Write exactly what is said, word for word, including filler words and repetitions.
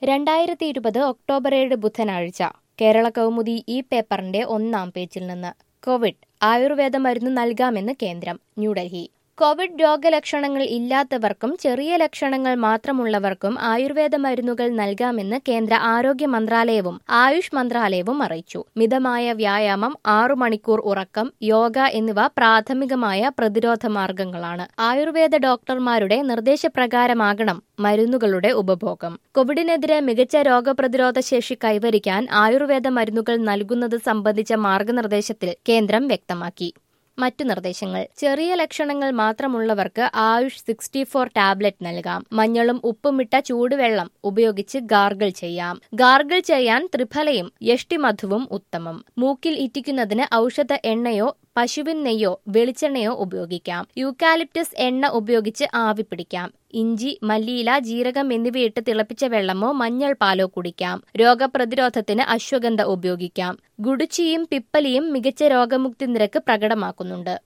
രണ്ടായിരത്തി ഇരുപത് ഒക്ടോബർ ഏഴ് ബുധനാഴ്ച കേരള കൗമുദി ഈ പേപ്പറിന്റെ ഒന്നാം പേജിൽ നിന്ന് കോവിഡ് ആയുർവേദ മരുന്ന് നൽകാമെന്ന് കേന്ദ്രം ന്യൂഡൽഹി കോവിഡ് രോഗലക്ഷണങ്ങൾ ഇല്ലാത്തവർക്കും ചെറിയ ലക്ഷണങ്ങൾ മാത്രമുള്ളവർക്കും ആയുർവേദ മരുന്നുകൾ നൽകാമെന്ന് കേന്ദ്ര ആരോഗ്യ മന്ത്രാലയവും ആയുഷ് മന്ത്രാലയവും അറിയിച്ചു. മിതമായ വ്യായാമം, ആറു മണിക്കൂർ ഉറക്കം, യോഗ എന്നിവ പ്രാഥമികമായ പ്രതിരോധ മാർഗങ്ങളാണ്. ആയുർവേദ ഡോക്ടർമാരുടെ നിർദ്ദേശപ്രകാരമാകണം മരുന്നുകളുടെ ഉപഭോഗം. കോവിഡിനെതിരെ മികച്ച രോഗപ്രതിരോധ ശേഷി കൈവരിക്കാൻ ആയുർവേദ മരുന്നുകൾ നൽകുന്നത് സംബന്ധിച്ച മാർഗനിർദ്ദേശത്തിൽ കേന്ദ്രം വ്യക്തമാക്കി. മറ്റു നിർദ്ദേശങ്ങൾ: ചെറിയ ലക്ഷണങ്ങൾ മാത്രമുള്ളവർക്ക് ആയുഷ് സിക്സ്റ്റി ഫോർ ടാബ്ലറ്റ് നൽകാം. മഞ്ഞളും ഉപ്പുമിട്ട ചൂടുവെള്ളം ഉപയോഗിച്ച് ഗാർഗിൾ ചെയ്യാം. ഗാർഗിൾ ചെയ്യാൻ ത്രിഫലയും യഷ്ടിമധുവും ഉത്തമം. മൂക്കിൽ ഇറ്റിക്കുന്നതിന് ഔഷധ എണ്ണയോ പശുവിൻ നെയ്യോ വെളിച്ചെണ്ണയോ ഉപയോഗിക്കാം. യൂക്കാലിപ്റ്റസ് എണ്ണ ഉപയോഗിച്ച് ആവി പിടിക്കാം. ഇഞ്ചി, മല്ലിയില, ജീരകം എന്നിവയിട്ട് തിളപ്പിച്ച വെള്ളമോ മഞ്ഞൾ പാലോ കുടിക്കാം. രോഗപ്രതിരോധത്തിന് അശ്വഗന്ധ ഉപയോഗിക്കാം. ഗുഡുച്ചിയും പിപ്പലിയും മികച്ച രോഗമുക്തി നിരക്ക് പ്രകടമാക്കുന്നുണ്ട്.